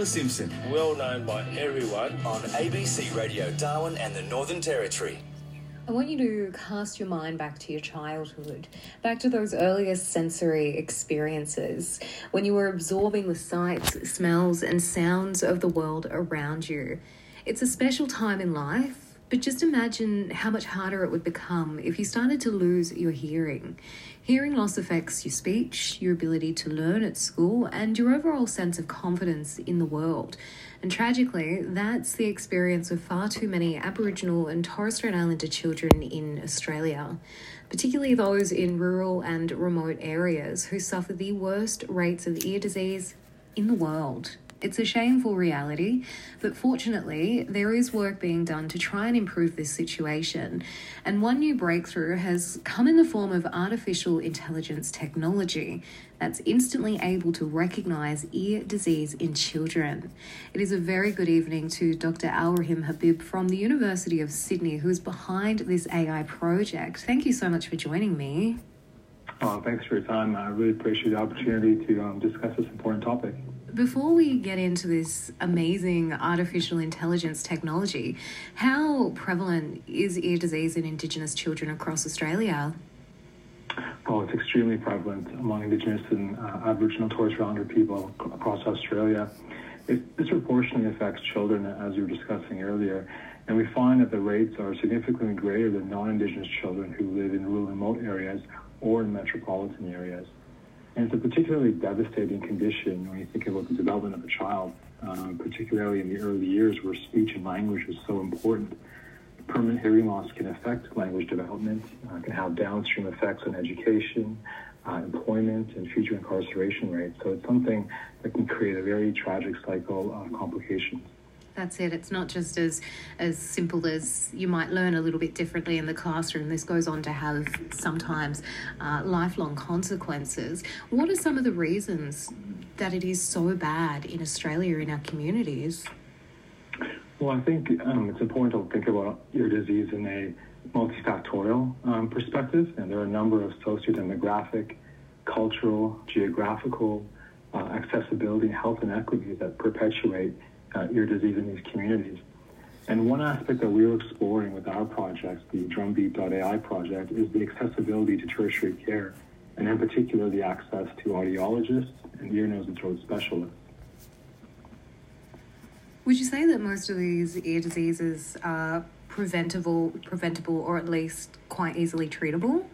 Homer Simpson. Well known by everyone. On ABC Radio Darwin and the Northern Territory. I want you to cast your mind back to your childhood, back to those earliest sensory experiences when you were absorbing the sights, smells and sounds of the world around you. It's a special time in life, but just imagine how much harder it would become if you started to lose your hearing. Hearing loss affects your speech, your ability to learn at school, and your overall sense of confidence in the world. And tragically, that's the experience of far too many Aboriginal and Torres Strait Islander children in Australia, particularly those in rural and remote areas who suffer the worst rates of ear disease in the world. It's a shameful reality, but fortunately, there is work being done to try and improve this situation. And one new breakthrough has come in the form of artificial intelligence technology that's instantly able to recognise ear disease in children. It is a very good evening to Dr. Al-Rahim Habib from the University of Sydney, who is behind this AI project. Thank you so much for joining me. Thanks for your time. I really appreciate the opportunity to discuss this important topic. Before we get into this amazing artificial intelligence technology, how prevalent is ear disease in Indigenous children across Australia? Well, it's extremely prevalent among Indigenous and Aboriginal Torres Strait Islander people across Australia. It disproportionately affects children, as you were discussing earlier, and we find that the rates are significantly greater than non-Indigenous children who live in rural remote areas or in metropolitan areas. And it's a particularly devastating condition when you think about the development of a child, particularly in the early years where speech and language is so important. Permanent hearing loss can affect language development, can have downstream effects on education, employment, and future incarceration rates. So it's something that can create a very tragic cycle of complications. That's it. It's not just as simple as you might learn a little bit differently in the classroom. This goes on to have sometimes lifelong consequences. What are some of the reasons that it is so bad in Australia, in our communities? Well, I think it's important to think about ear disease in a multifactorial perspective, and there are a number of socio-demographic, cultural, geographical, accessibility, health inequities that perpetuate ear disease in these communities. And one aspect that we're exploring with our project, the Drumbeat.ai project, is the accessibility to tertiary care, and in particular the access to audiologists and ear, nose, and throat specialists. Would you say that most of these ear diseases are preventable, or at least quite easily treatable?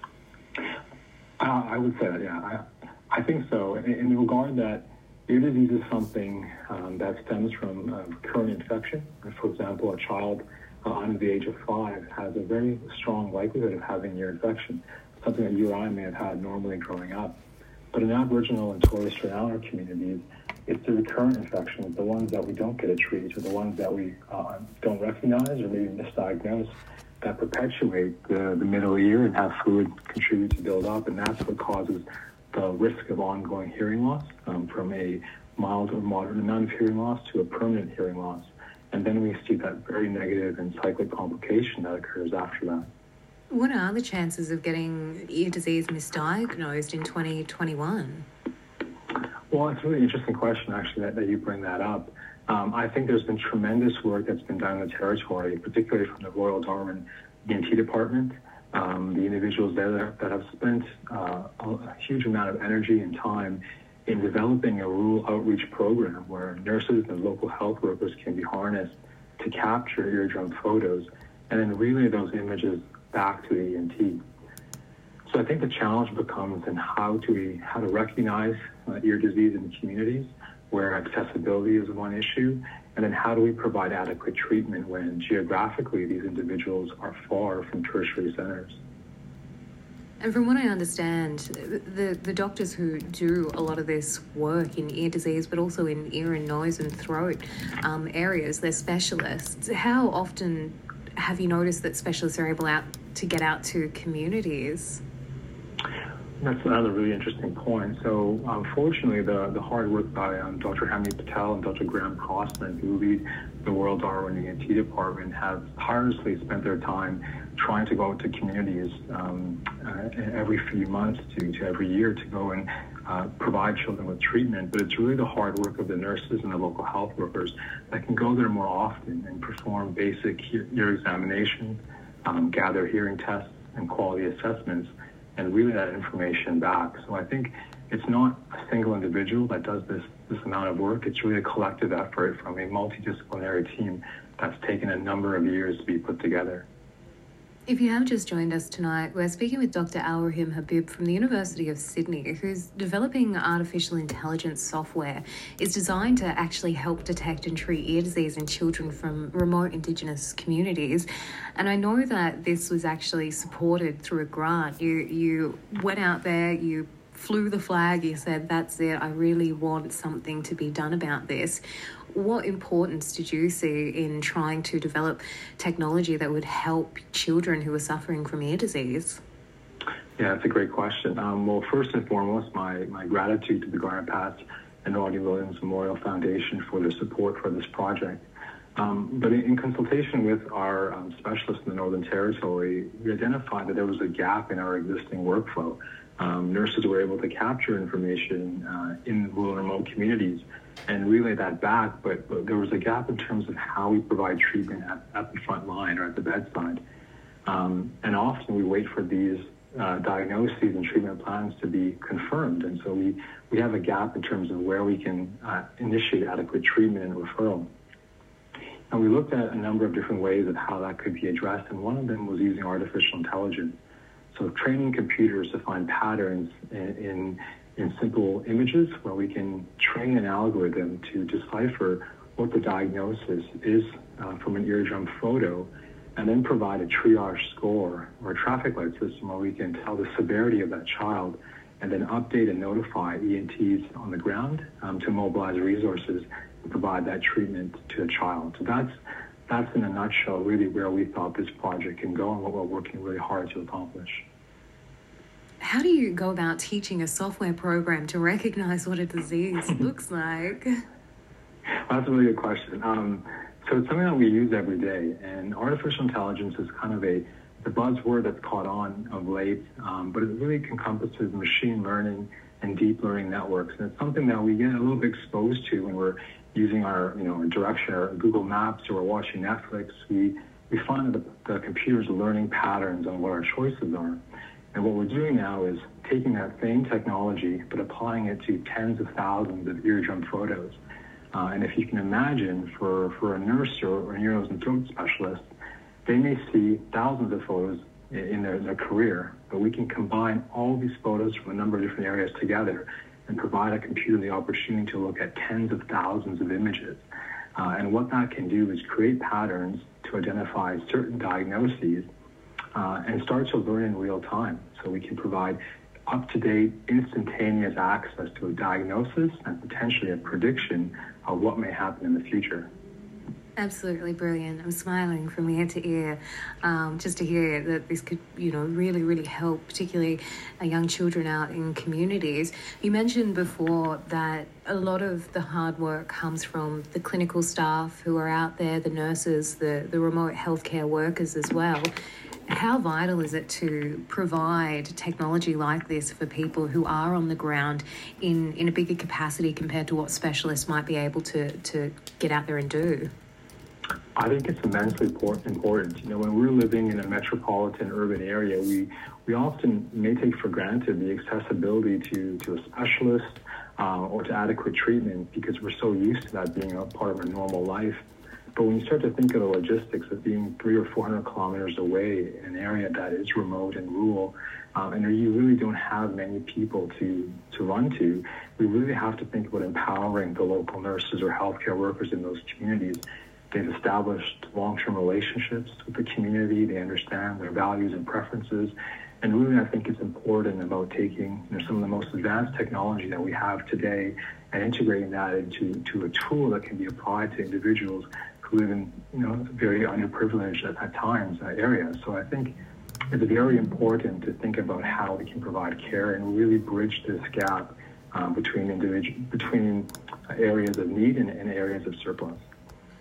I would say that, yeah. I think so, in the regard that ear disease is something that stems from recurrent infection. For example, a child under the age of 5 has a very strong likelihood of having ear infection, something that you or I may have had normally growing up. But in Aboriginal and Torres Strait Islander communities, it's the recurrent infections, the ones that we don't get to treat, or the ones that we don't recognize or maybe misdiagnose, that perpetuate the middle ear and have fluid contribute to build up, and that's what causes the risk of ongoing hearing loss, from a mild or moderate amount of hearing loss to a permanent hearing loss. And then we see that very negative and cyclic complication that occurs after that. What are the chances of getting ear disease misdiagnosed in 2021? Well, it's a really interesting question, actually, that you bring that up. I think there's been tremendous work that's been done in the territory, particularly from the Royal Darwin ENT department. The individuals there that have spent a huge amount of energy and time in developing a rural outreach program where nurses and local health workers can be harnessed to capture eardrum photos and then relay those images back to the ENT. So I think the challenge becomes in how to recognize ear disease in communities where accessibility is one issue, and then how do we provide adequate treatment when geographically these individuals are far from tertiary centers. And from what I understand, the doctors who do a lot of this work in ear disease, but also in ear and nose and throat areas, they're specialists. How often have you noticed that specialists are able to get out to communities? That's another really interesting point. So, fortunately, the hard work by Dr. Hamid Patel and Dr. Graham Crossman, who lead the Royal Darwin ENT department, have tirelessly spent their time trying to go out to communities every few months to every year to go and provide children with treatment, but it's really the hard work of the nurses and the local health workers that can go there more often and perform basic ear examinations, gather hearing tests and quality assessments, and relay that information back. So I think it's not a single individual that does this amount of work. It's really a collective effort from a multidisciplinary team that's taken a number of years to be put together. If you have just joined us tonight, we're speaking with Dr. Al-Rahim Habib from the University of Sydney, who's developing artificial intelligence software. It's designed to actually help detect and treat ear disease in children from remote Indigenous communities. And I know that this was actually supported through a grant. You went out there, you flew the flag, you said, that's it, I really want something to be done about this. What importance did you see in trying to develop technology that would help children who are suffering from ear disease? Yeah, that's a great question. Well, first and foremost, my gratitude to the Garnet Pass and Audie Williams Memorial Foundation for their support for this project. But in consultation with our specialists in the Northern Territory, we identified that there was a gap in our existing workflow. Nurses were able to capture information in rural and remote communities and relay that back, but there was a gap in terms of how we provide treatment at the front line or at the bedside. And often we wait for these diagnoses and treatment plans to be confirmed, and so we have a gap in terms of where we can initiate adequate treatment and referral. And we looked at a number of different ways of how that could be addressed, and one of them was using artificial intelligence. So training computers to find patterns in simple images, where we can train an algorithm to decipher what the diagnosis is from an eardrum photo, and then provide a triage score or a traffic light system where we can tell the severity of that child and then update and notify ENTs on the ground to mobilize resources and provide that treatment to the child. So that's in a nutshell really where we thought this project can go and what we're working really hard to accomplish. How do you go about teaching a software program to recognize what a disease looks like? Well, that's a really good question. So it's something that we use every day, and artificial intelligence is kind of the buzzword that's caught on of late, but it really encompasses machine learning and deep learning networks, and it's something that we get a little bit exposed to when we're using our direction or Google Maps or we're watching Netflix. We find that the computer's learning patterns on what our choices are. And what we're doing now is taking that same technology, but applying it to tens of thousands of eardrum photos. And if you can imagine, for a nurse or an ear, nose, and throat specialist, they may see thousands of photos in their career, but we can combine all these photos from a number of different areas together and provide a computer the opportunity to look at tens of thousands of images. And what that can do is create patterns to identify certain diagnoses and start to learn in real time. So we can provide up-to-date, instantaneous access to a diagnosis and potentially a prediction of what may happen in the future. Absolutely brilliant. I'm smiling from ear to ear just to hear that this could, really, really help, particularly young children out in communities. You mentioned before that a lot of the hard work comes from the clinical staff who are out there, the nurses, the remote healthcare workers as well. How vital is it to provide technology like this for people who are on the ground in a bigger capacity compared to what specialists might be able to get out there and do? I think it's immensely important. When we're living in a metropolitan urban area, we often may take for granted the accessibility to a specialist or to adequate treatment because we're so used to that being a part of our normal life. But when you start to think of the logistics of being 300 or 400 kilometers away in an area that is remote and rural, and you really don't have many people to run to, we really have to think about empowering the local nurses or healthcare workers in those communities. They've established long-term relationships with the community. They understand their values and preferences. And really, I think it's important about taking some of the most advanced technology that we have today and integrating that into a tool that can be applied to individuals who live in very underprivileged at times areas. So I think it's very important to think about how we can provide care and really bridge this gap between areas of need and areas of surplus.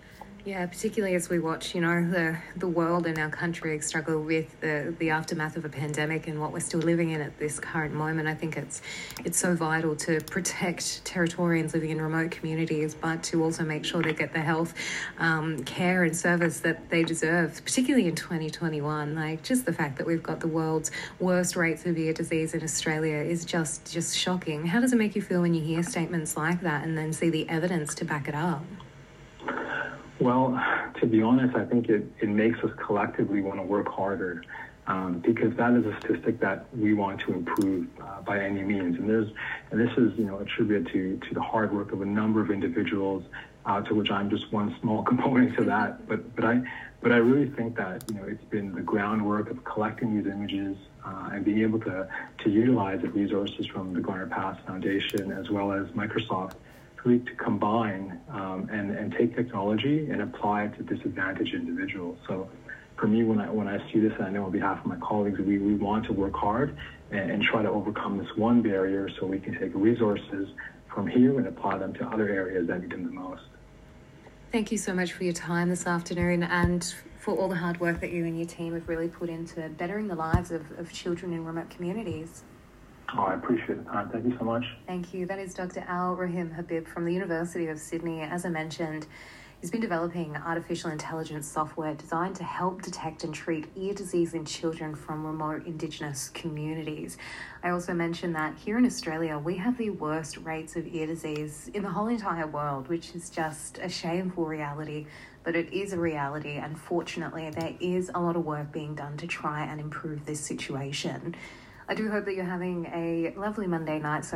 Yeah, particularly as we watch, the world and our country struggle with the aftermath of a pandemic and what we're still living in at this current moment. I think it's so vital to protect Territorians living in remote communities, but to also make sure they get the health care and service that they deserve, particularly in 2021. Like, just the fact that we've got the world's worst rates of ear disease in Australia is just shocking. How does it make you feel when you hear statements like that and then see the evidence to back it up? Well, to be honest, I think it makes us collectively want to work harder because that is a statistic that we want to improve by any means. And this is attributed to the hard work of a number of individuals, to which I'm just one small component to that. But I really think that it's been the groundwork of collecting these images and being able to utilize the resources from the Garner Pass Foundation as well as Microsoft to combine and take technology and apply it to disadvantaged individuals. So for me, when I see this, and I know on behalf of my colleagues, we want to work hard and try to overcome this one barrier so we can take resources from here and apply them to other areas that need them the most. Thank you so much for your time this afternoon and for all the hard work that you and your team have really put into bettering the lives of children in remote communities. Oh, I appreciate the time. Thank you so much. Thank you. That is Dr. Al Rahim Habib from the University of Sydney. As I mentioned, he's been developing artificial intelligence software designed to help detect and treat ear disease in children from remote Indigenous communities. I also mentioned that here in Australia, we have the worst rates of ear disease in the whole entire world, which is just a shameful reality, but it is a reality. And fortunately, there is a lot of work being done to try and improve this situation. I do hope that you're having a lovely Monday night. So